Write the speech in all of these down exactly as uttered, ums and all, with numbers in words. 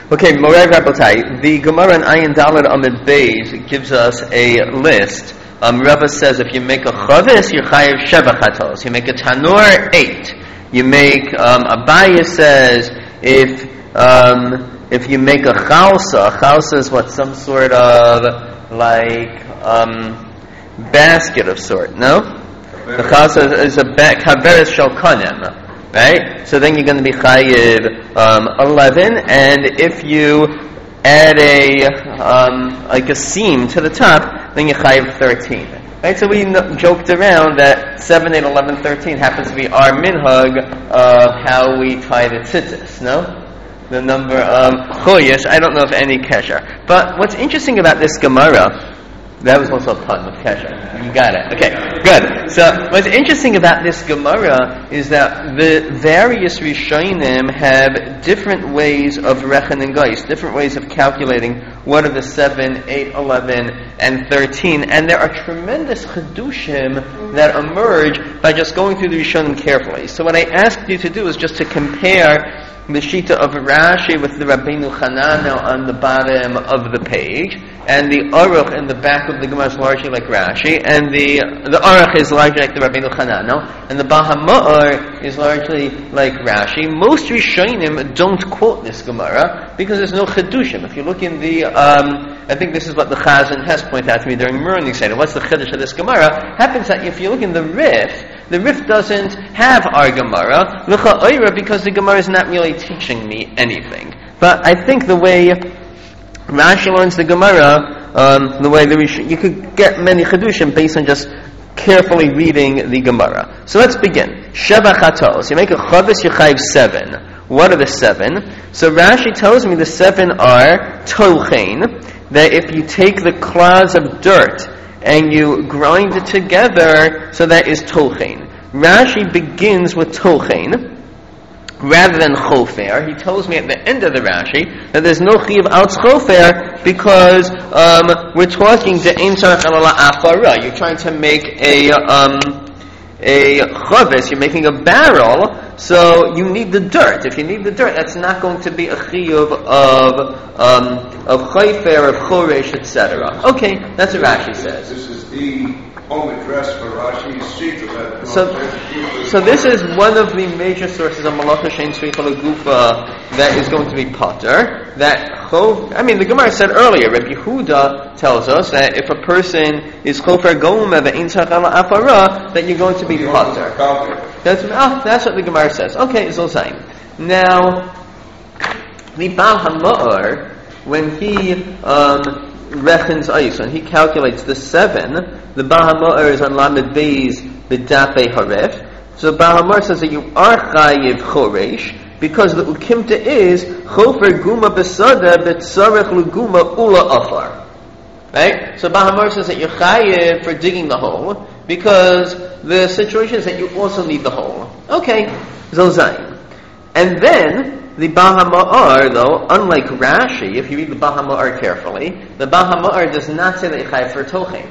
Okay, Morei Rabbatai, the Gemara in Ayin Daled Amid Beis gives us a list. Um, Rabba says if you make a chavis, you're chayiv sheva chatos. You make a tanur, eight. You make, um, Abaya says, if um, if you make a chalsa, a chalsa is what, some sort of, like, um, basket of sort, no? The chalsa is, is a kaveres shel kanem. Right? So then you're going to be chayiv um, eleven, and if you add a um, like a seam to the top, then you're chayiv thirteen. Right? So we n- joked around that seven, eight, eleven, thirteen happens to be our minhag of how we tie the tzitzis, no? The number of choyesh, I don't know if any kesher. But what's interesting about this Gemara, that was also a pun with kesher. You got it. Okay, good. So what's interesting about this Gemara is that the various Rishonim have different ways of rechen and geis, different ways of calculating what are the seven, eight, eleven, and thirteen, and there are tremendous chedushim that emerge by just going through the Rishonim carefully. So what I asked you to do is just to compare the Shita of Rashi with the Rabbeinu Chananel on the bottom of the page, and the Aruch in the back of the Gemara is largely like Rashi, and the the Aruch is largely like the Rabbeinu Chananel, and the Bahama'ar is largely like Rashi. Most Rishonim don't quote this Gemara because there's no Chedushim. If you look in the, um, I think this is what the Chazan Hess pointed out to me during Murning Seder. What's the Chedush of this Gemara? Happens that if you look in the Rif, the Rif doesn't have our Gemara, because the Gemara is not really teaching me anything. But I think the way Rashi learns the Gemara, um, the way the Rish- you could get many Chedushim based on just carefully reading the Gemara. So let's begin. Sheva Chatos. You make a Chavis, you chayiv seven. What are the seven? So Rashi tells me the seven are Tochein, that if you take the clods of dirt and you grind it together, so that is Tochein. Rashi begins with Tochein rather than Chofer. He tells me at the end of the Rashi that there's no Chiv out Chofer because um, we're talking the Ein Tzarech Elala Afara. You're trying to make a um, a chavis, you're making a barrel, so you need the dirt. If you need the dirt, that's not going to be a chiyuv of um, of chayfer, of choresh, et cetera. Okay, that's what Rashi says. This is the home address for Rashi's sheet of that. So, so this is one of the major sources of Malacha Shein Tzricha L'Gufa that is going to be potter. That chov, I mean, the Gemara said earlier, Rabbi Yehuda tells us that if a person is chofer goma ve'in tzarech ela afara, that you're going to be potter. That's oh, that's what the Gemara says. Okay, it's all saying. Now, the Baal HaMa'or, when he um, rechens ice, when he calculates the seven, the Baal HaMa'or is on Lamed Beis B'dafei Haref. So Baal HaMa'or says that you are chayiv choresh, because the ukimta is chofer guma besada betzarech l'guma ula afar. Right? So Baal HaMa'or says that you're chayiv for digging the hole, because the situation is that you also need the hole. Okay, Zolzayin. And then, the Baal HaMa'or, though, unlike Rashi, if you read the Baal HaMa'or carefully, the Baal HaMa'or does not say that you're chayiv for tochein.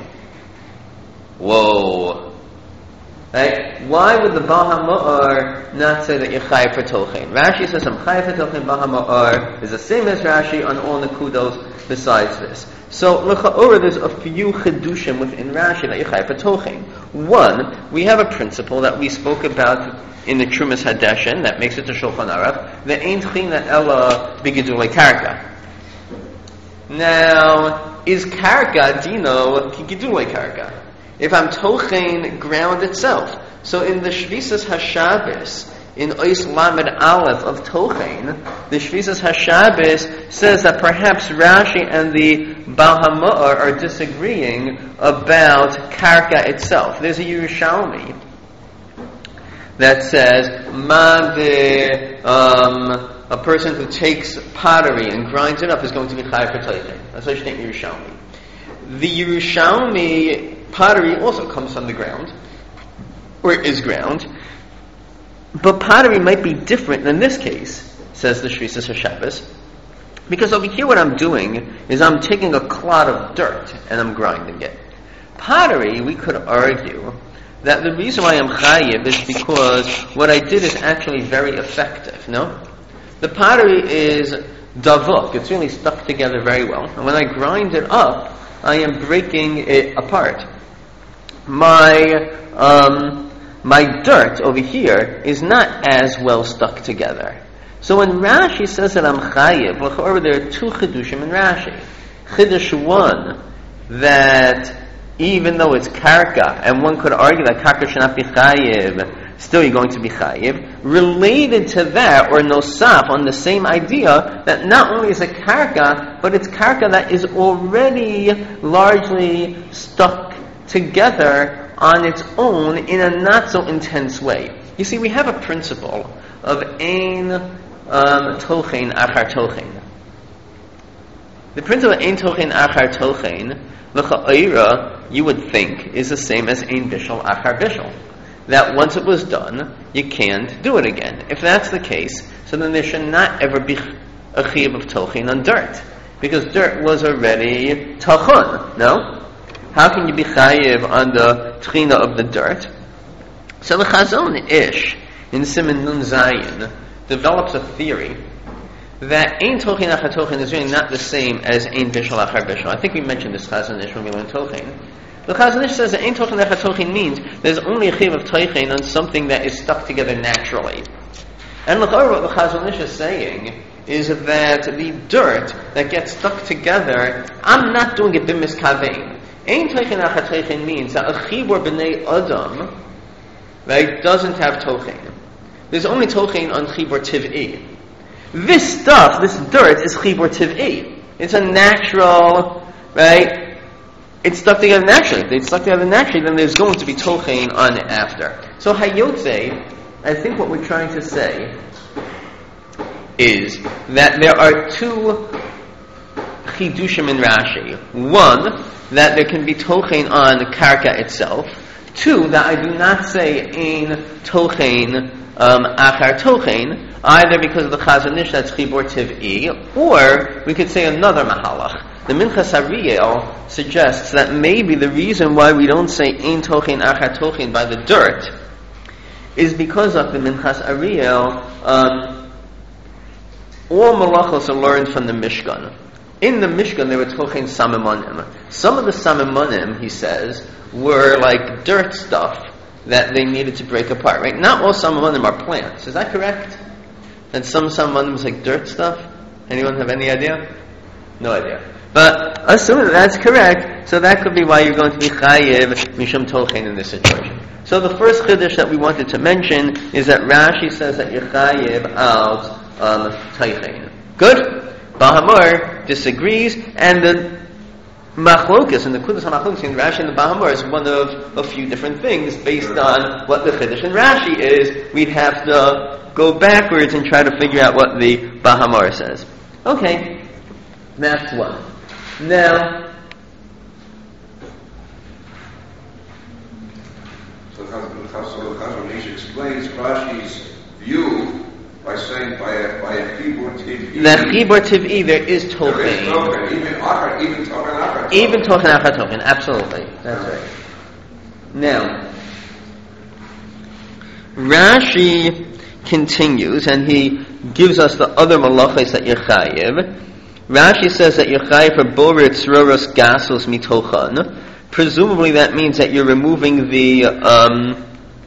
Whoa. Right? Why would the Baal HaMa'or not say that you're chayiv for tochein? Rashi says I'm chayiv for tochein. Baal HaMa'or is the same as Rashi on all nekudos besides this. So l'cha'ora, there's a few chedushim within Rashi that you're chayiv for tochein. One, we have a principle that we spoke about in the Trumas Hadeshin that makes it to Shulchan Aruch. The ain't china ella b'gidulei karka. Now, is karka dino ki gidulei karka? If I'm tochein ground itself. So in the Shvisas HaShabbos, in Ois Lamed Aleph of tochein, the Shvisas HaShabbos says that perhaps Rashi and the Baal HaMa'or are disagreeing about karka itself. There's a Yerushalmi that says, Ma de, um, a person who takes pottery and grinds it up is going to be chayav for tochein. That's what you think Yerushalmi. The Yerushalmi pottery also comes from the ground, or is ground, but pottery might be different than this case, says the Shvisas HaShabbos, because over here what I'm doing is I'm taking a clod of dirt and I'm grinding it. Pottery, we could argue that the reason why I'm chayiv is because what I did is actually very effective, no? The pottery is davuk. It's really stuck together very well. And when I grind it up, I am breaking it apart. My um, my dirt over here is not as well stuck together. So when Rashi says that I'm chayiv, there are two chidushim in Rashi. Chidush one, that even though it's karka, and one could argue that karka should not be chayiv, still you're going to be chayiv. Related to that, or nosaf, on the same idea, that not only is it karka, but it's karka that is already largely stuck together on its own in a not so intense way. You see, we have a principle of ein um, tochen achar tochen. The principle of ein tochen achar tochen, l'cha'ira, you would think, is the same as ein bishul achar bishul. That once it was done, you can't do it again. If that's the case, so then there should not ever be a chiyuv of tochen on dirt, because dirt was already tachon. No? How can you be chayiv on the tchina of the dirt? So the Chazon Ish in Siman Nun Zayin develops a theory that ein tochen achar tochen is really not the same as ein bishul achar bishul. I think we mentioned this Chazon Ish when we learned tochen. The Chazon Ish says that ein tochen achar tochen means there's only a chiv of tochen on something that is stuck together naturally. And look over what the Chazon Ish is saying is that the dirt that gets stuck together, I'm not doing it b'miskavein. Ein tochen achar tochen means that a chibur b'nei adam, right, doesn't have tochen. There's only tochen on chibur tiv'i. This stuff, this dirt, is chibur tiv'i. It's a natural, right? It's stuck together naturally. If it's stuck together naturally, then there's going to be tochen on it after. So hayotze, I think what we're trying to say is that there are two chidushim in Rashi. One, that there can be tochen on the karka itself. Two, that I do not say ein tochen um, achar tochen, either because of the Chazon Ish that's chibur tiv'i, or we could say another mahalach. The Minchas Ariel suggests that maybe the reason why we don't say ein tochen achar tochen by the dirt is because of the Minchas Ariel. Um, all malachos are learned from the Mishkan. In the Mishkan, there were tochen samimonim. Some of the samimonim, he says, were like dirt stuff that they needed to break apart. Right? Not all samimonim are plants. Is that correct? And some samimonim is like dirt stuff. Anyone have any idea? No idea. But assuming that that's correct, so that could be why you're going to be chayiv mishum tochen in this situation. So the first chiddush that we wanted to mention is that Rashi says that you're chayiv out um, tochen. Good. Bahamor disagrees, and the machlokas and the kudas hamachlokas in Rashi and the Bahamor is one of a few different things based on what the chiddush in Rashi is. We'd have to go backwards and try to figure out what the Bahamor says. Okay, that's one. Now, so the Chazon Ish explains Rashi's view by saying by a by a chibur tiv'i. The chibur tiv'i, there is tochen. There is tochen, even achar, even tochen achar. Even tochen achar tochen, absolutely. That's right. Now, Rashi continues, and he gives us the other malachos that you're chayiv. Rashi says that you're chayiv for borer tzroros gasos mitochan. Presumably that means that you're removing the um,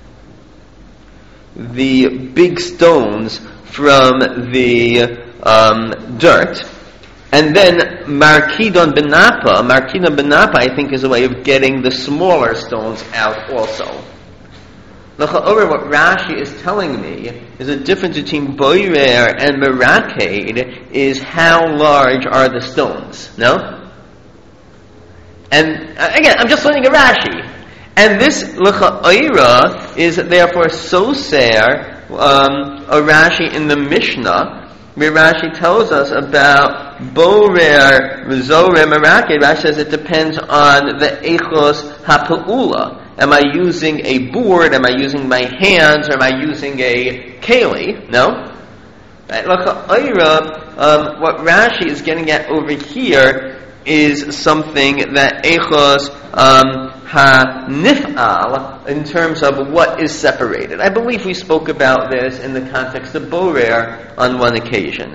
the big stones from the um, dirt. And then markidon benapa, markidon benapa I think is a way of getting the smaller stones out also. What Rashi is telling me is the difference between boirer and meraked is how large are the stones, no? And uh, again, I'm just learning a Rashi. And this l'cha'ira is therefore so ser um, a Rashi in the Mishnah, where Rashi tells us about borer, zorer, meraked. Rashi says it depends on the echos ha'pa'ula. Am I using a board? Am I using my hands? Or am I using a keli? No? Right? Um, what Rashi is getting at over here is something that echos um, ha-nif'al, in terms of what is separated. I believe we spoke about this in the context of borer on one occasion.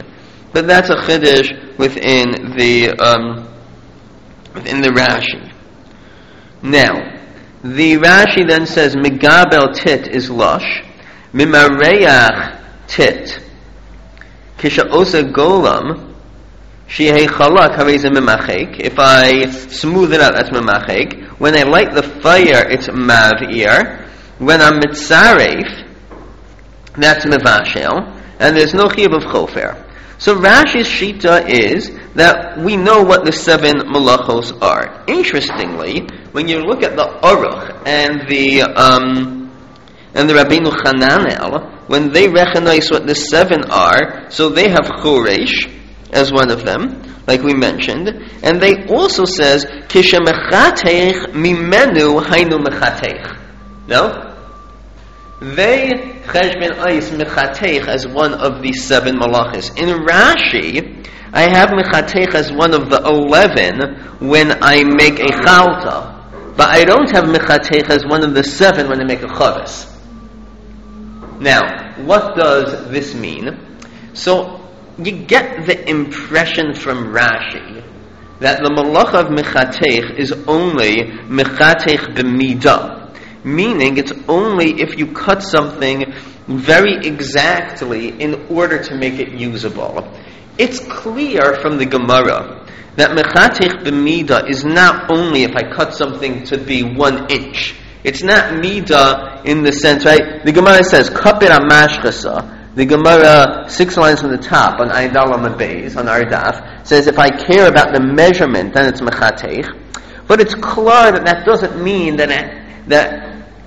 But that's a chiddush within the um, within the Rashi. Now, the Rashi then says Megabel tit is lush, Mimareach tit, Kisha osa golam, Shehei chalak harei mimachek. If I smooth it out, that's mimachek. When I light the fire, it's mav'ir. When I'm mitzaref, that's mivashel, and there's no chiyuv of chofer. So Rashi's shita is that we know what the seven malachos are. Interestingly, when you look at the Aruch and the um, and the Rabbeinu Chananel, when they recognize what the seven are, so they have choresh as one of them, like we mentioned, and they also says kisha mechatech mimenu hainu mechatech. No. They cheshbon ois mechatech as one of the seven malachos. In Rashi, I have mechatech as one of the eleven when I make a chalta, but I don't have mechatech as one of the seven when I make a chavis. Now, what does this mean? So, you get the impression from Rashi that the malacha of mechatech is only mechatech b'midah. Meaning, it's only if you cut something very exactly in order to make it usable. It's clear from the Gemara that mechatech b'midah is not only if I cut something to be one inch. It's not midah in the sense, right? The Gemara says, kapir amashchasa. The Gemara, six lines from the top, on Ayin Daled Amud Beis, on our daf, says if I care about the measurement, then it's mechatech. But it's clear that that doesn't mean that it, that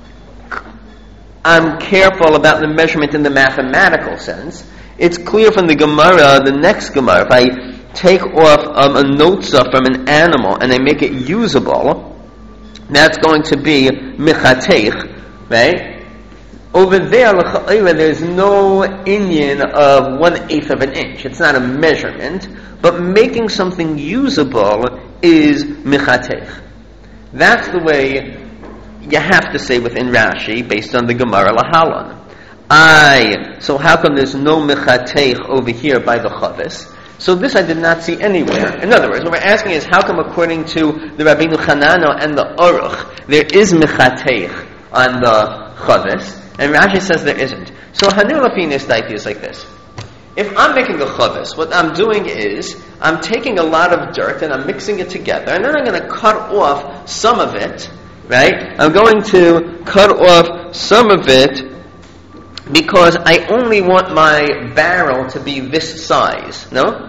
I'm careful about the measurement in the mathematical sense. It's clear from the Gemara, the next Gemara, if I take off um, a notza from an animal and I make it usable, that's going to be mechatech, right? Over there, there's no inyan of one-eighth of an inch. It's not a measurement, but making something usable is mechatech. That's the way you have to say within Rashi, based on the Gemara Lahalan. I, so how come there's no mechatech over here by the chavis? So this I did not see anywhere. In other words, what we're asking is, how come according to the Rabbeinu Chananel and the Aruch, there is mechatech on the chavis, and Rashi says there isn't. So Hanir Lafinis Daiti is like this. If I'm making a chavis, what I'm doing is, I'm taking a lot of dirt and I'm mixing it together, and then I'm going to cut off some of it, right? I'm going to cut off some of it because I only want my barrel to be this size, no?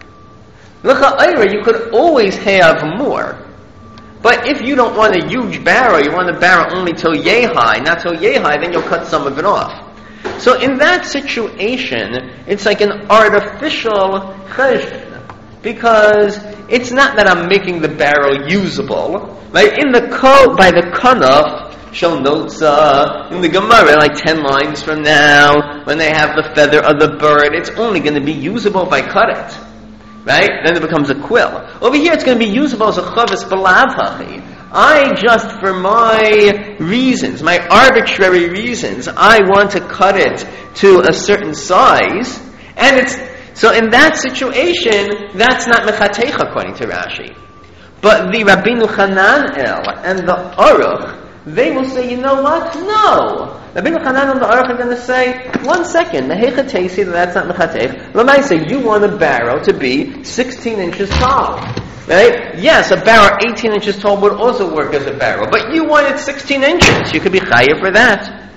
L'cha'ira, you could always have more. But if you don't want a huge barrel, you want a barrel only till yay high, not till yay high, then you'll cut some of it off. So in that situation, it's like an artificial cheshbon, because it's not that I'm making the barrel usable. Right? In the ko, by the kanaf, shel notza, in the Gemara, like ten lines from now, when they have the feather of the bird, it's only going to be usable if I cut it. Right? Then it becomes a quill. Over here, it's going to be usable as a chavis b'lav hachi. I just, for my reasons, my arbitrary reasons, I want to cut it to a certain size, and it's, so in that situation, that's not mechatech according to Rashi. But the Rabbeinu Chananel and the Aruch, they will say, you know what? No. Rabbeinu Chananel and the Aruch are going to say, one second, mehechatesi, that's not mechatech. L'maaseh, you want a barrel to be sixteen inches tall. Right? Yes, a barrel eighteen inches tall would also work as a barrel, but you want it sixteen inches. You could be chayav for that.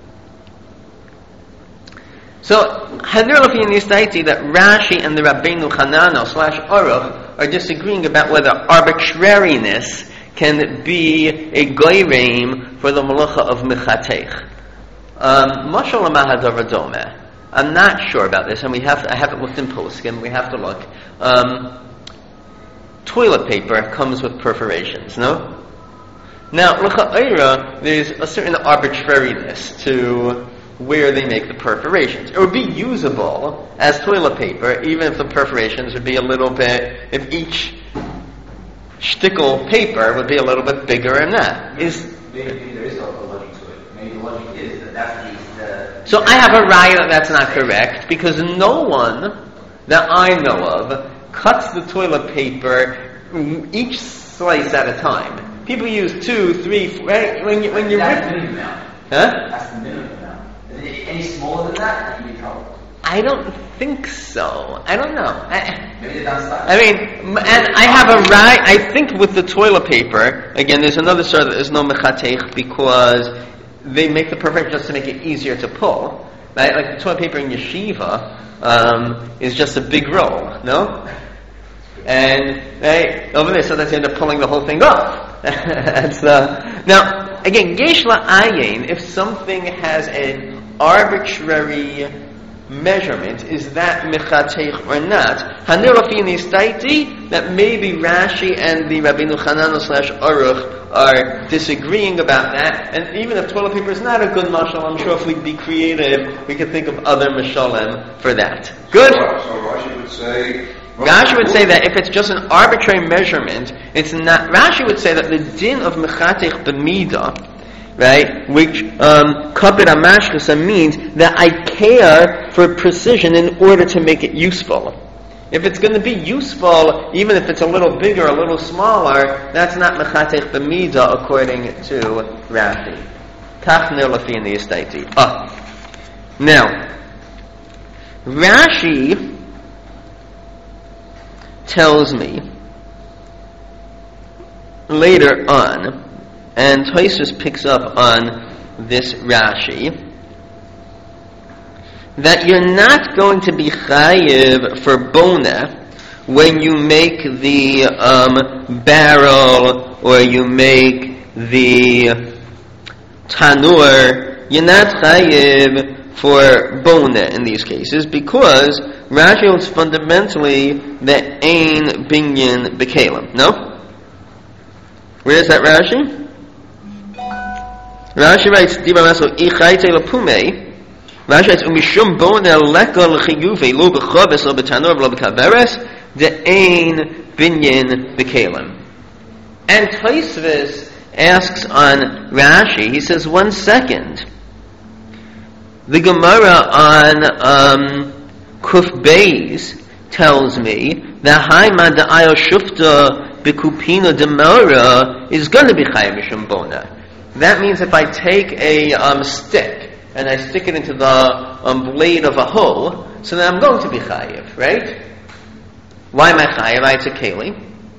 So, Hadir Lafi in Yistaiti that Rashi and the Rabbeinu Chananel slash Aruch are disagreeing about whether arbitrariness can be a goyreim for the malacha of mechatech. Um, Mashal Mahadav Dome. I'm not sure about this, and we have to, I haven't looked in poskim. We have to look. Um, Toilet paper comes with perforations, no? Now, l'cha'ira, there's a certain arbitrariness to where they make the perforations. It would be usable as toilet paper, even if the perforations would be a little bit, if each shtickle paper would be a little bit bigger than that. Is, maybe, maybe there is a logic to it. Maybe the logic is that that's the... So I have a raya that that's not correct, because no one... that I know of cuts the toilet paper each slice at a time. People use two, three, four, right? When you, when you That's rip, the minimum amount. huh? That's the minimum amount. Any any smaller than that, you get in trouble. I don't think so. I don't know. I, Maybe they're done stuff. I mean, m- and I have a right. I think with the toilet paper, again, there's another story that there's no mechatech because they make the perfect just to make it easier to pull. Right? Like the toilet paper in yeshiva um, is just a big roll, no? And right over there, so that you end up pulling the whole thing off. That's uh, now again, yesh la'ayin. If something has an arbitrary measurement, is that mechatech or not? Hanirafini staiti that maybe Rashi and the Rabbeinu Hanano slash Aruch are disagreeing about that. And even if toilet paper is not a good mashal, I'm sure if we'd be creative, we could think of other mashalim for that. Good. So, so Rashi would say. Rashi would say that if it's just an arbitrary measurement, it's not. Rashi would say that the din of mechatech b'mida, right, which um, kapid amashkasa means that I care for precision in order to make it useful. If it's going to be useful, even if it's a little bigger, a little smaller, that's not mechatech b'mida according to Rashi. Kach nirlafi in the estaiti. Ah, now Rashi tells me later on, and Tosfos picks up on this Rashi, that you're not going to be chayiv for bona when you make the um, barrel or you make the tanur. You're not chayiv for bona in these cases because Rashi holds fundamentally that ain binyan bekalim. No? Where is that Rashi? Rashi writes, Diba Maso, Ichayte Lapume. Rashi writes, Umishum bona leka l'chiyuve, lo b'chaves, lo b'tanor, lo b'kaveres, de ain binyan bekalim. And Tosfos asks on Rashi, he says, one second. The Gemara on um, Kuf Beis tells me that Haima da'ayo shufta b'kupina demara is going to be chayim mishum bona. That means if I take a um, stick and I stick it into the um, blade of a hoe, so then I'm going to be chayiv, right? Why am I chayiv? I it's a keli.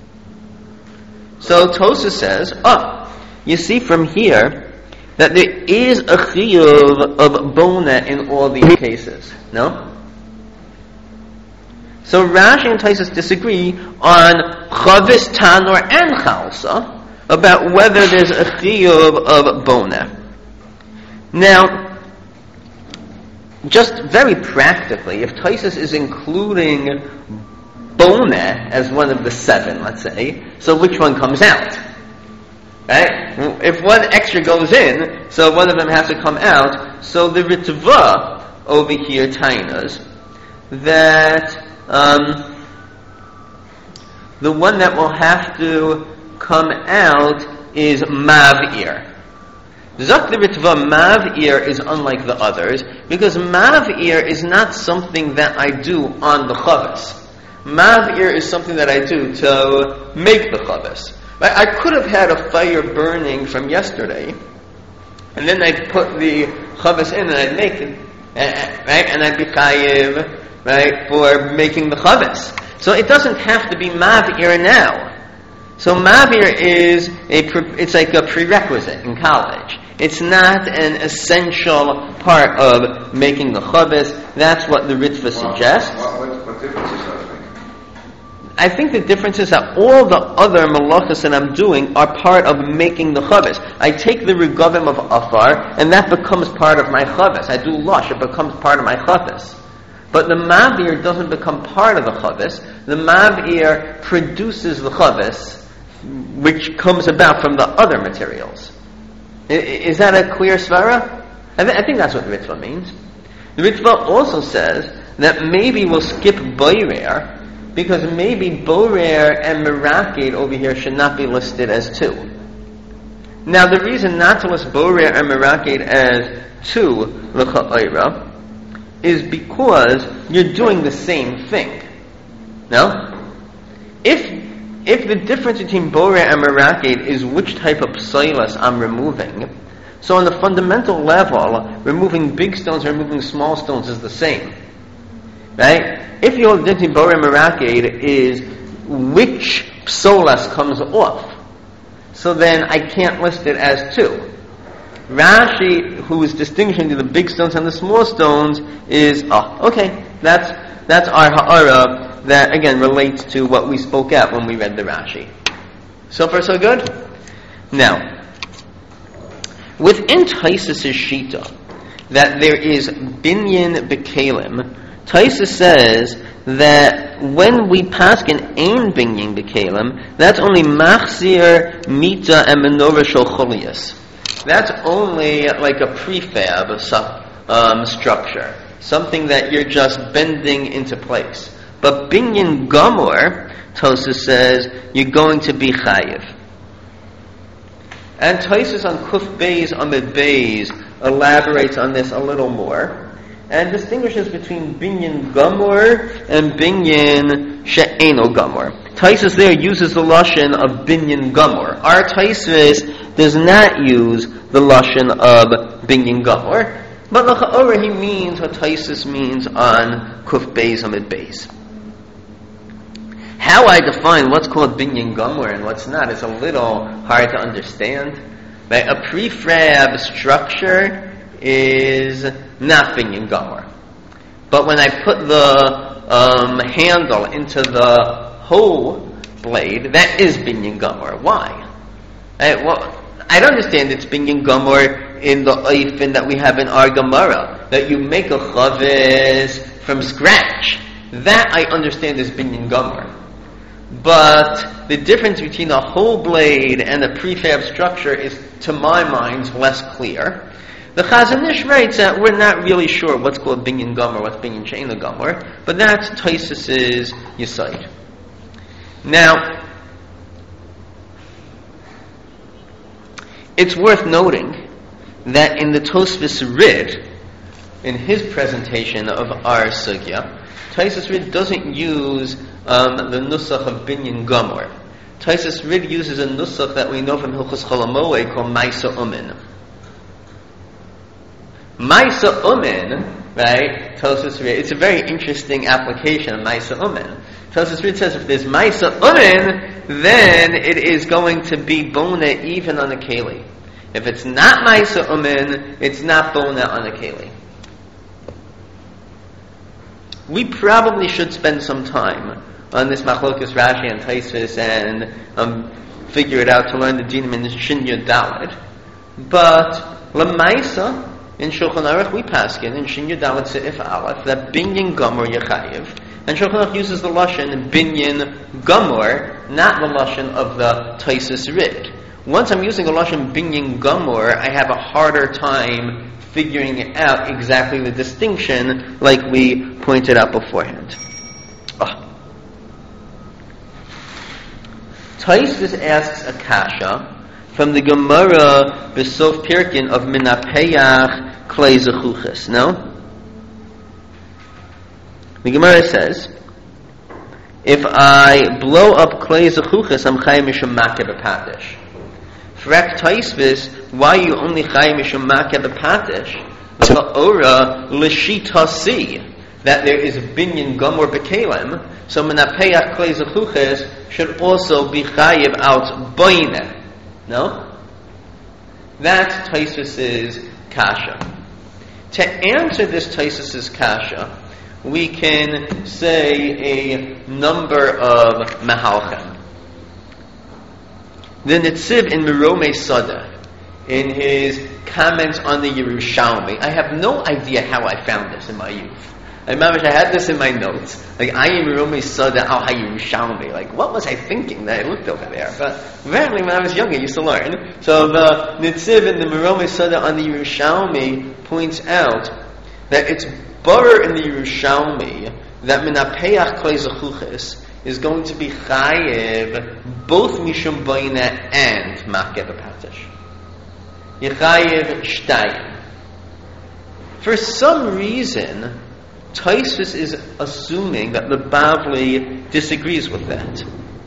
So Tosfos says, oh, you see from here that there is a chiyuv of bona in all these cases. No? So Rashi and Tosfos disagree on chavis, tanor, and chalsa about whether there's a chiyuv of bona. Now, just very practically, if Tosfos is including bona as one of the seven, let's say, so which one comes out? Right? If one extra goes in, so one of them has to come out. So the Ritva over here, Tainas, that um, the one that will have to come out is Mav'ir. Zak the Ritva, Mav'ir is unlike the others, because Mav'ir is not something that I do on the Chavis. Mav'ir is something that I do to make the Chavis. Right? I could have had a fire burning from yesterday, and then I'd put the chavis in and I'd make it, right? And I'd be chayiv, right, for making the chavis. So it doesn't have to be mavir now. So mavir is a, it's like a prerequisite in college. It's not an essential part of making the chavis. That's what the Ritva suggests. What, what, what difference is that? I think the difference is that all the other malachas that I'm doing are part of making the chavis. I take the regavim of afar, and that becomes part of my chavis. I do lush, it becomes part of my chavis. But the mavir doesn't become part of the chavis. The mavir produces the chavis, which comes about from the other materials. Is that a clear svara? I, th- I think that's what the Ritva means. The Ritva also says that maybe we'll skip boirer, because maybe borer and merakid over here should not be listed as two. Now, the reason not to list borer and merakid as two l'cha'ira is because you're doing the same thing. No? If if the difference between Boreh and Meraked is which type of psilas I'm removing, so on the fundamental level, removing big stones and removing small stones is the same. Right? If your difference between Boreh and Meraked is which psolas comes off, so then I can't list it as two. Rashi, who is distinguishing the big stones and the small stones, is, oh, okay, that's that's our ha'ara that, again, relates to what we spoke at when we read the Rashi. So far, so good? Now, within Taisus' Shita, that there is binyan bekalim, Taisus says that when we paskin ein binyan bekalim, that's only machzir, mita, and menorah shel cholias. That's only like a prefab um, structure, something that you're just bending into place. But binyan gamor, Tosas says, you're going to be chayiv. And Tosas on Kuf Beis Amid Beis elaborates on this a little more and distinguishes between binyan gamor and binyan she'eno gamor. Tosas there uses the lashon of binyan gamor. Our Tosas does not use the lashon of binyan gamor, but l'cha'orah he means what Tosas means on Kuf Beis Amid Beis. How I define what's called binyan gamor and what's not is a little hard to understand. Right? A prefab structure is not binyan gamor. But when I put the um, handle into the hoe blade, that is binyan gamor. Why? Right? Well, I don't understand it's binyan gamor in the oifin that we have in our Gemara, that you make a chavis from scratch. That I understand is binyan gamor. But the difference between a whole blade and a prefab structure is, to my mind, less clear. The Chazon Ish writes that we're not really sure what's called binyan gamor, what's binyan she'eno gamor, but that's Tosas's Yesod. Now, it's worth noting that in the Tosfos Rid, in his presentation of our sugya, Tosfos Rid doesn't use um, the nusach of binyan gamor. Tosfos Rid uses a nusach that we know from Hilchos Chol HaMoed called Maisa Umin. Maisa Umin, right? Tosfos Rid. It's a very interesting application of Maisa Umin. Tosfos Rid says if there's Maisa Umin, then it is going to be bona even on a keli. If it's not Maisa Umin, it's not bona on a keli. We probably should spend some time on this Machlokas Rashi and Tosfos and um, figure it out to learn the dinim in Shin Yud Daled. But Lamaisa in Shulchan Aruch we paskin in Shin Yud Daled Seif Aleph that binyan gamor yechayiv, and Shulchan Aruch uses the lashon binyan gamor, not the lashon of the Tosfos Rid. Once I'm using a lashon binyan gamor, I have a harder time figuring out exactly the distinction, like we pointed out beforehand. Oh. Tosfos asks a kasha from the Gemara Besof Pirkin of Minapeyach Klei Zechuches. No? The Gemara says, if I blow up Klei Zechuches, I'm chayim mishum makeh b'patish. Frak Tosfos, why you only chayim mishum makeh b'patish? Ta'ora l'shita si, that there is a binyan gamor b'kelem, so Minapeyach Klei Zechuches should also be chayiv out boine. No? That's Tosfos's kasha. To answer this Tosfos's kasha, we can say a number of mahalchem. The Netziv in Meromei Sada, in his comments on the Yerushalmi, I have no idea how I found this in my youth. I remember I had this in my notes. Like, I am Meromei Sada al HaYerushalmi. Like, what was I thinking that I looked over there? But apparently when I was younger, I used to learn. So the Netziv in the Meromei Sada on the Yerushalmi points out that it's Barer in the Yerushalmi that Minapeyach Klei Zechuches is going to be chayiv both mishum boina and makeh b'patish. Yechayiv shtayim. For some reason, Tosfos is assuming that the Bavli disagrees with that.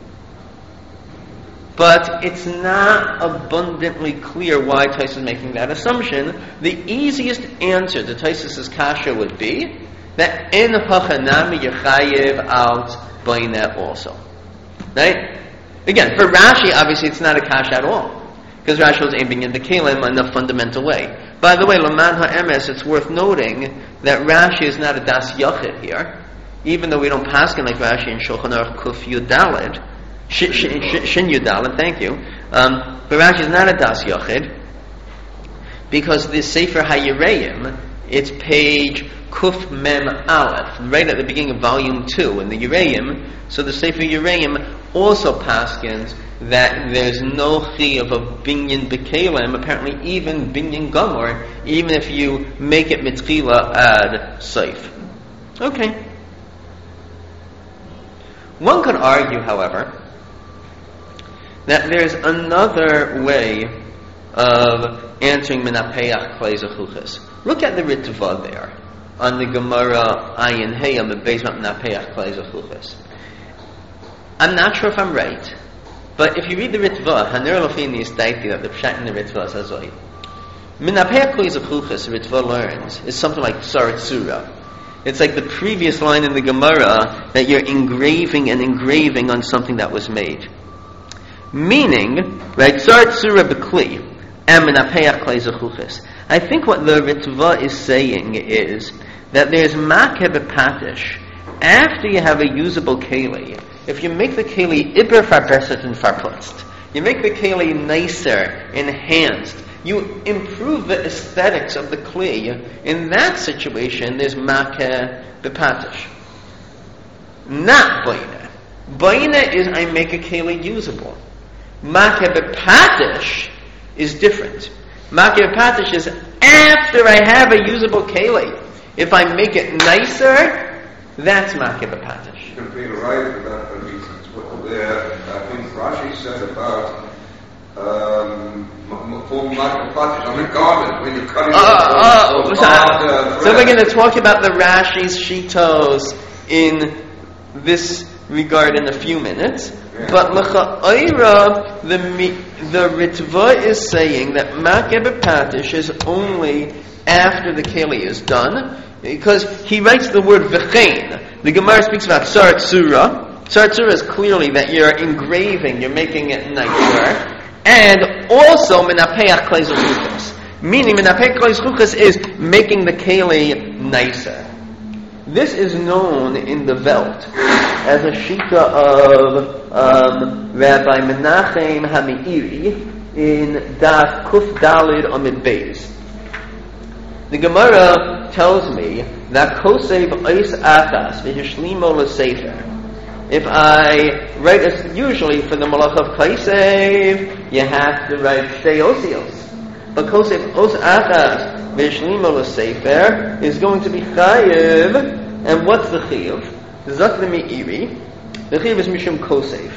But it's not abundantly clear why Tosfos is making that assumption. The easiest answer to Tosfos' kasha would be that in hachanami yechayev out baineh also. Right? Again, for Rashi, obviously it's not a kasha at all. Because Rashi was aiming in the Kalim in a fundamental way. By the way, Laman ha'emes, it's worth noting that Rashi is not a das yachid here. Even though we don't paskin like Rashi in Shulchan Aruch Kuf Yudalid, Shin Yudalid, thank you. Um, but Rashi is not a das yachid, because the Sefer HaYireim, it's page Kuf Mem Aleph, right at the beginning of volume two in the Yireim. So the Sefer Yireim also paskins that there's no chiyuv of binyan b'kelim, apparently even binyan gomor, even if you make it mitchila ad seif. Okay. One could argue, however, that there's another way of answering minapeach klei zechuches. Look at the Ritva there on the Gemara Ayin Hey on the base of minapeach klei zechuches. I'm not sure if I'm right, but if you read the Ritva, Haner Lofini is daiti that the pshat in the Ritva says, minapeach klei zechuches, Ritva learns, is something like Saratsura. It's like the previous line in the Gemara that you're engraving and engraving on something that was made. Meaning, right, Saratsura b'kli, and minapeach klei zechuches. I think what the Ritva is saying is that there's makeh b'patish. After you have a usable keli, if you make the keli iber farbeset and farputzt, you make the keli nicer, enhanced, you improve the aesthetics of the kli. In that situation, there's makeh b'patish. Not baineh. Baineh is I make a keli usable. Makeh b'patish is different. Makeh b'patish is after I have a usable keli. If I make it nicer, that's makeh b'patish. You can be right with that, but it's there. I think Rashi said about um, full makeh b'patish on the garment when you're cutting. Oh, it. oh, so, so we're going to talk about the Rashi's shitos in this regard in a few minutes. Yeah. But l'cha'ira, the the Ritva is saying that makeh b'patish is only after the keli is done, because he writes the word v'chein. The Gemara speaks about saratsura. Saratsura is clearly that you're engraving, you're making it nicer, and also minapeach klei zechuches. Meaning minapeach klei zechuches is making the keli nicer. This is known in the Welt as a shita of um, Rabbi Menachem HaMeiri in Das Kuf Dalid Amid Beis. The Gemara tells me that Kosev Ois Achas V'Hishlimo L'Sefer. If I write, a, usually for the Malach of Kosev, you have to write Shtei Osios. But Kosev Ois Achas V'Hishlimo L'Sefer is going to be Chayiv. And what's the Chayiv? Zak the Meiri. The Chayiv is Mishum Kosev.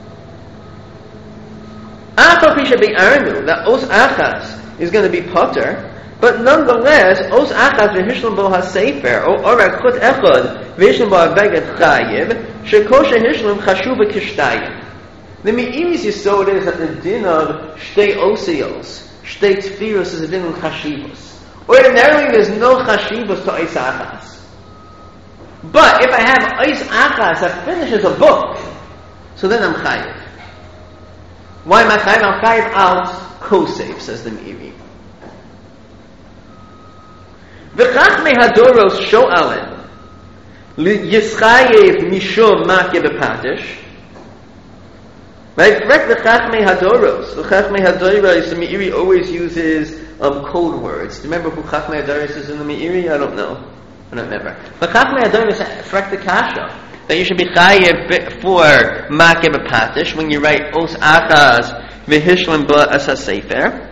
Achal Pisha Be'arnu, that Os Achas is going to be Potter. But nonetheless, Os Achas v'Hishlam bo haSefer, or Orak Chut Echad v'Hishlam bo haBeged Chayiv, Shekosha Hishlam Chashuva Kishtayim. The Me'iris Yisod is that the din of Shtei Osios, Shtei Tfiros is a din of Chashivos. Ordinarily, there's no Chashivos to Os Achas. But if I have Os Achas that finishes a book, so then I'm Chayiv. Why am I Chayiv? I'm Chayiv out Kosev, says the Meiri. V'chachmei hadoros sho'alen yischayev mishum makeh b'patish. Right? Correct the chachmei hadoros. The chachmei hadoros, the Meiri always uses um, code words. Do you remember who chachmei hadoros is in the Meiri? I don't know. I don't remember. But chachmei hadoros correct the kasha that you should be chayev for makeh b'patish when you write os achas v'hishlam b'as sefer.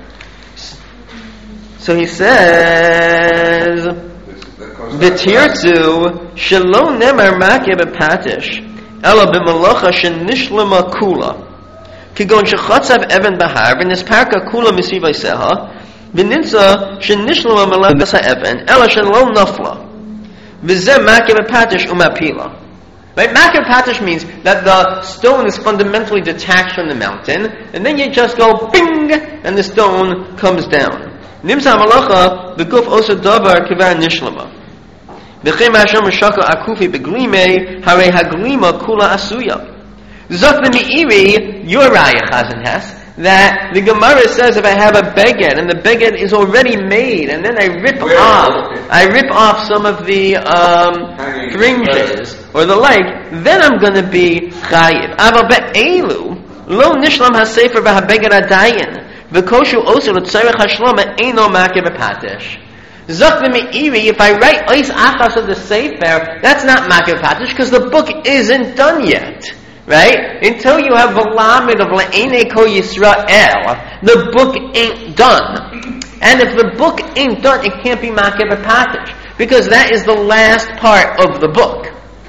So he says, "V'tirtzu shelo nemar makeh b'patish, ela b'malacha shenishlema kula, kigon shechatzav even bahar v'nisparka kula misivay seha, v'nitza shenishlema malacha even, ela shelo nafla, V'zeh makir b'patish umapila. Right? Makir b'patish means that the stone is fundamentally detached from the mountain, and then you just go bing, and the stone comes down. Nimsa malacha b'guf osa davar kivar nishlama. B'chem hasham shaka akufi b'glime hare haglima kula asuya. Zok the meiri your raya chazan has that the Gemara says if I have a beged and the beged is already made and then I rip Where? off I rip off some of the um, fringes or the like, then I'm going to be chayiv. Aval be'elu lo nishlam hasefer v'habeged adayin v'koshu osu l'tzarech hashlama eino makir b'patish. Zok the meiri, if I write ois achas of the sefer, that's not makir b'patish because the book isn't done yet. Right? Until you have the lamed of Le'enei Kol Yisrael, the book ain't done. And if the book ain't done, it can't be Makir b'Patish, because that is the last part of the book.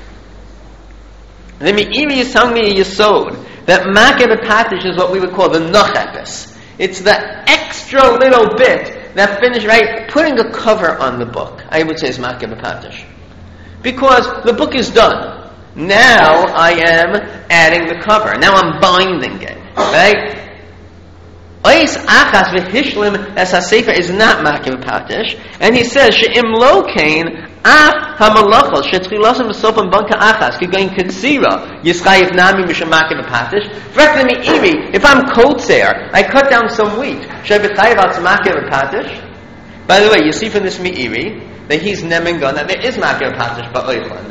The Meiri is telling me a Yesod that Makir b'Patish is what we would call the Nochepes. It's the extra little bit that finished, right? Putting a cover on the book, I would say is Makir b'Patish. Because the book is done. Now I am adding the cover. Now I'm binding it. Right? Ois achas v'hishlim as ha-sefer is not makir b'patish. And he says, she'im lo kain af ha-malachos she'tchilosim v'sopam banka achas kigayin katsira yischayiv nami misham makir b'patish. V'rek meiri, if I'm kotzer, I cut down some wheat. She'b'chayiv al makir b'patish. By the way, you see from this meiri that he's nemengon that there is makir b'patish ba'oichan.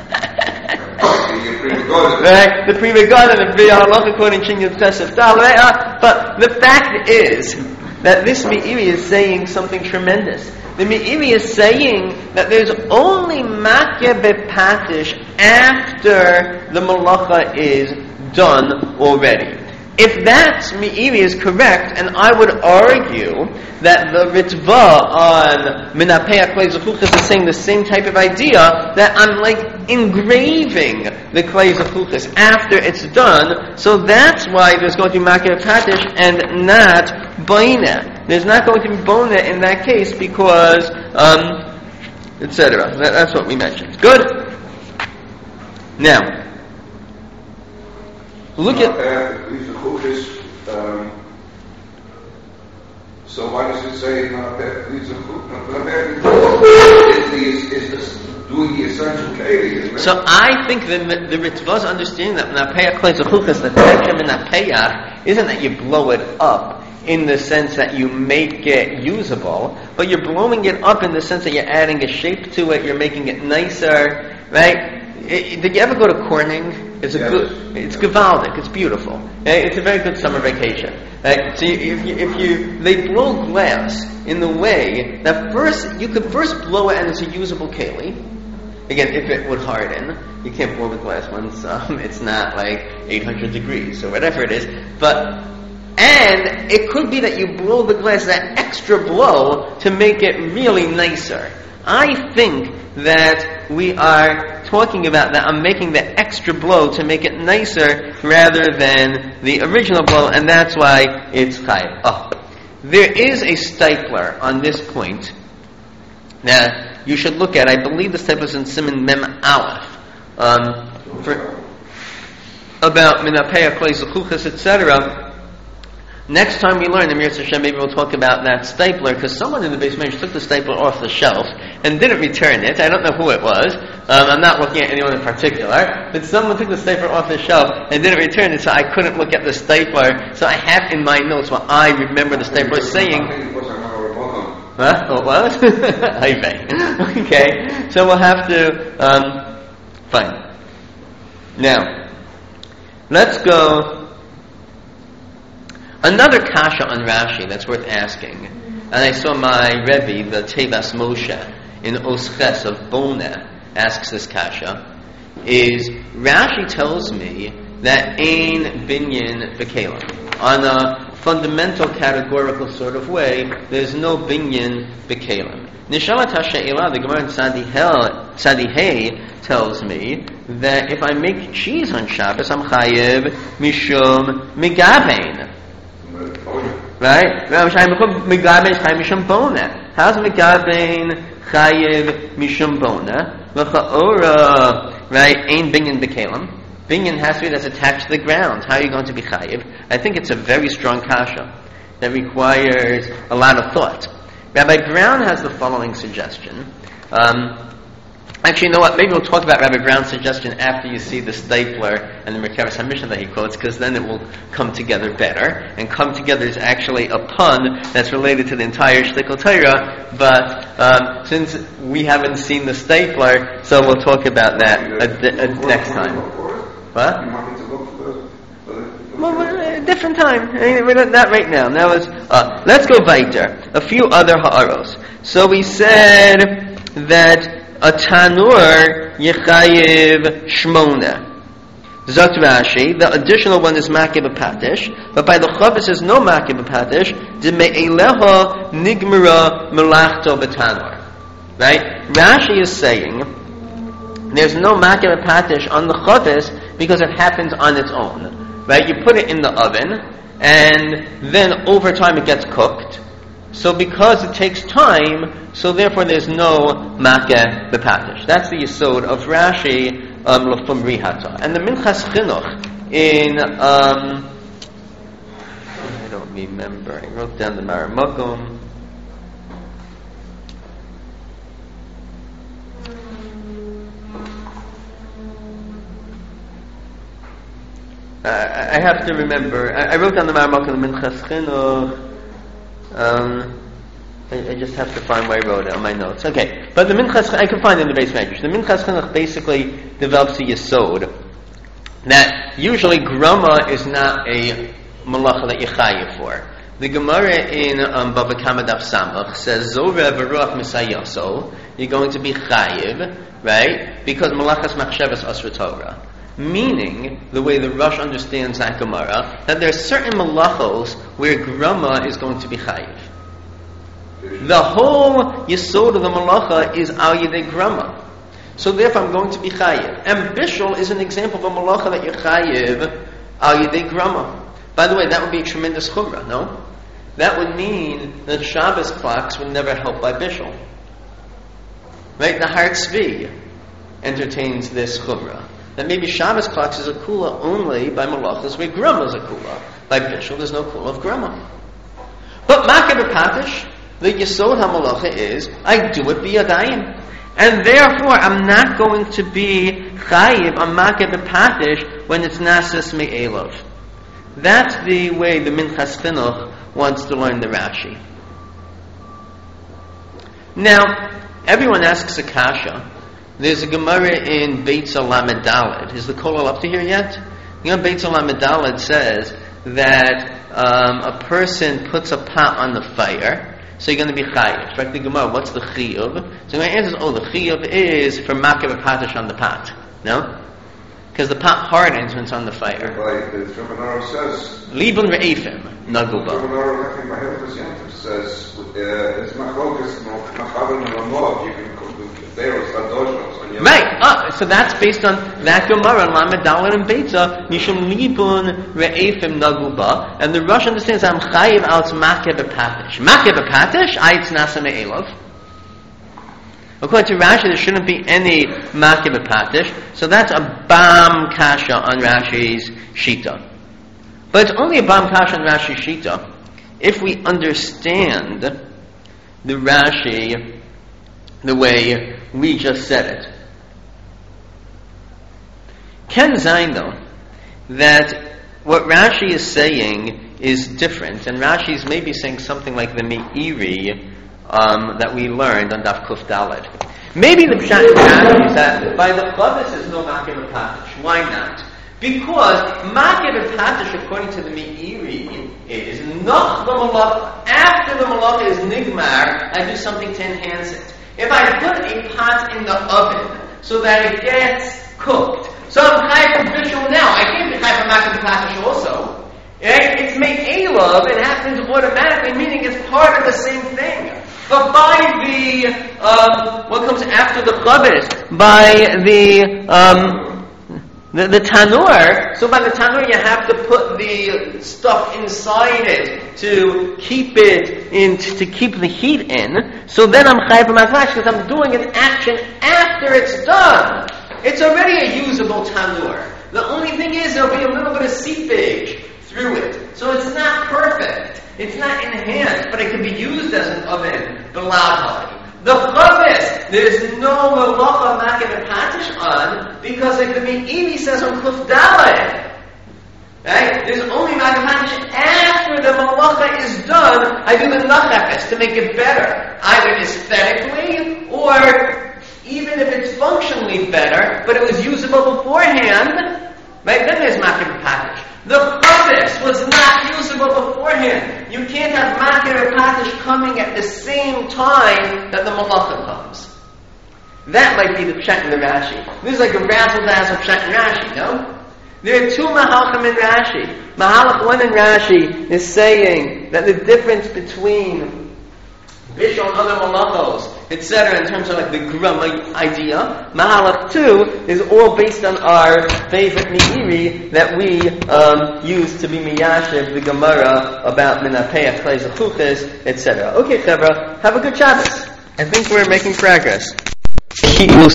Right, the Pri Megadim and the Halakha according to Chinyot Chesef Dal. But the fact is that this Meiri is saying something tremendous. The Meiri is saying that there's only Makir b'Patish after the Malacha is done already. If that Meiri is correct, and I would argue that the Ritva on Minapei HaKlei Zechuchas is saying the same type of idea, that I'm like engraving the Klei Zechuchas after it's done, so that's why there's going to be Makir b'Patish and not Baina. There's not going to be Bona in that case because, um, et cetera. That, that's what we mentioned. Good? Now, look at... Um, so why does it say not that leaves a is is this doing the essential keli? So I think that the Ritva's understanding that Minapei HaKlei Zechuchas, the Tetra Minapei, isn't that you blow it up in the sense that you make it usable, but you're blowing it up in the sense that you're adding a shape to it, you're making it nicer, right? It, did you ever go to Corning? It's a yes. good. It's gewaldic. It's beautiful. Right? It's a very good summer vacation. Right? So you, if, you, if you they blow glass in the way that first you could first blow it and it's a usable keli. Again, if it would harden, you can't blow the glass once um, it's not like eight hundred degrees or whatever it is. But and it could be that you blow the glass that extra blow to make it really nicer. I think that we are talking about that I'm making the extra blow to make it nicer rather than the original blow, and that's why it's chayav. Oh, there is a stipler on this point that you should look at. I believe the stipler is in Siman Mem Aleph um, for, about Minapei HaKlei Zechuchas, et cetera. Next time we learn, Amir Hashem, maybe we'll talk about that stapler, because someone in the basement took the stapler off the shelf and didn't return it. I don't know who it was. Um, I'm not looking at anyone in particular. But someone took the stapler off the shelf and didn't return it, so I couldn't look at the stapler. So I have in my notes what I remember the stapler saying. Huh? What was? Okay. So we'll have to, um, fine. Now, let's go. Another kasha on Rashi that's worth asking, and I saw my Rebbe, the Tevas Moshe, in Osches of Bona, asks this kasha, is Rashi tells me that Ein Binyan B'Kelim. On a fundamental categorical sort of way, there's no Binyan B'Kelim. Nishamat HaShe'elah, the Gemara in Tzadi Hey tells me that if I make cheese on Shabbos, I'm chayev mishum migavein. Right? How's Megabein chayiv mishum bona? L'cha'ora, right? Ein binyan b'kelim. Binyan has to be that's attached to the ground. How are you going to be chayiv? I think it's a very strong kasha that requires a lot of thought. Rabbi Brown has the following suggestion. Um, Actually, you know what? Maybe we'll talk about Rabbi Brown's suggestion after you see the stapler and the Merkavis HaMishnah that he quotes, because then it will come together better. And come together is actually a pun that's related to the entire Shtickle Torah. But um, since we haven't seen the stapler, so we'll talk about that a, a, a next time. What? Well, a different time. I mean, we're not, not right now. Now is uh, let's go weiter. A few other ha'aros. So we said that a tanur yechayiv shmona. Zot Rashi, the additional one is makeh b'patish, but by the chavis is no makeh b'patish. D'me'eleha nigmara melachto b'tanur. Right? Rashi is saying there's no makeh b'patish on the chavis because it happens on its own. Right? You put it in the oven, and then over time it gets cooked. So because it takes time, so therefore there's no makeh b'patish. That's the yesod of Rashi um, l'fum rihata. And the Minchas Chinuch in um, I don't remember. I wrote down the Maramakum. Uh, I have to remember. I, I wrote down the Maramakum, the Minchas Chinuch. Um, I, I just have to find where I wrote it on my notes. Okay, but the Minchas, I can find it in the base measures. The Minchas Chinuch basically develops a yesod that usually grama is not a malacha that you chayiv for. The Gemara in um, Bava Kama Daf Samach says Zoreh v'ruach misayaso. You're going to be chayiv, right? Because malachas machshavas asra Torah. Meaning, the way the Rosh understands that Gemara, that there are certain malachos where grama is going to be chayiv. The whole yesod of the malacha is al yedei grama. So therefore I'm going to be chayiv. And bishul is an example of a malacha that you're chayiv al yedei grama. By the way, that would be a tremendous chumrah, no? That would mean that Shabbos clocks would never help by bishul. Right? The Har Tzvi entertains this chumrah. That maybe Shabbos clocks is a kula only by malachas where grama is a kula. By bishul, there's no kula of grama. But makeh b'patish, the yesod ha-malacha is, I do it b'yadayim. And therefore, I'm not going to be chayiv on makeh b'patish when it's nasas me'elov. That's the way the Minchas Chinuch wants to learn the Rashi. Now, everyone asks a kasha. There's a Gemara in Beitzah Lamed Daled. Is the kollel up to here yet? You know, Beitzah Lamed Daled says that um, a person puts a pot on the fire, so you're going to be chayiv. Right? The Gemara, what's the chiyuv? So my answer is, oh, the chiyuv is for makeh b'patish on the pot. No? Because the pot hardens when it's on the fire. Like the Shulchan says, Libun re'efim, naguba. Shulchan says, it's machlokas, machavim and you can cook the Beirut, Sadoshos. Right, ah, so that's based on that Gemara, Lamed Daled and Beitzah, Mishum libun re'efim naguba, and the Rosh understands I'm chayiv al makeh b'patish. Makeh b'patish, ayitz nasa me'elov. According to Rashi, there shouldn't be any makeh b'patish, so that's a bam kasha on Rashi's shita. But it's only a bam kasha on Rashi's shita if we understand the Rashi the way we just said it. Ken zayin though that what Rashi is saying is different, and Rashi is maybe saying something like the Meiri Um, that we learned on Daf Kuf Daled. Maybe the pshat is that by the chavis is no makeh b'patish. Why not? Because makeh b'patish, according to the Meiri, is noch the malach. After the malach is nigmar, I do something to enhance it. If I put a pot in the oven so that it gets cooked, so I'm chayav from bishul now. I can't be chayav from makeh b'patish also. Right? It's me'elav. It happens automatically, meaning it's part of the same thing. But by the, um, what comes after the chavis, by the, um, The, the tanur, so by the tanur you have to put the stuff inside it to keep it in, to keep the heat in. So then I'm chayav b'makvash because I'm doing an action after it's done. It's already a usable tanur. The only thing is there'll be a little bit of seepage through it. So it's not perfect. It's not enhanced, but it can be used as an oven, b'ladhai. The chavis, there's no malacha makim and patish on, because it could be, Evi says on Kuf Dalet. Right? There's only makim patish after the malacha is done. I do the nachefes to make it better, either aesthetically or even if it's functionally better, but it was usable beforehand. Right? Then there's makim and patish. The chavis was not usable beforehand. You can't have makir and patish coming at the same time that the malacha comes. That might be the pshat in the Rashi. This is like a razzle-dazzle pshat in Rashi, no? There are two mahalchim in Rashi. Mahalach one in Rashi is saying that the difference between Bishul and other malachos, et cetera, in terms of like the grama idea. Mahalach two is all based on our favorite meiri that we um, use to be miyashiv the Gemara about minapeach klei zechuches, et cetera. Okay, Chevra, have a good Shabbos. I think we're making progress.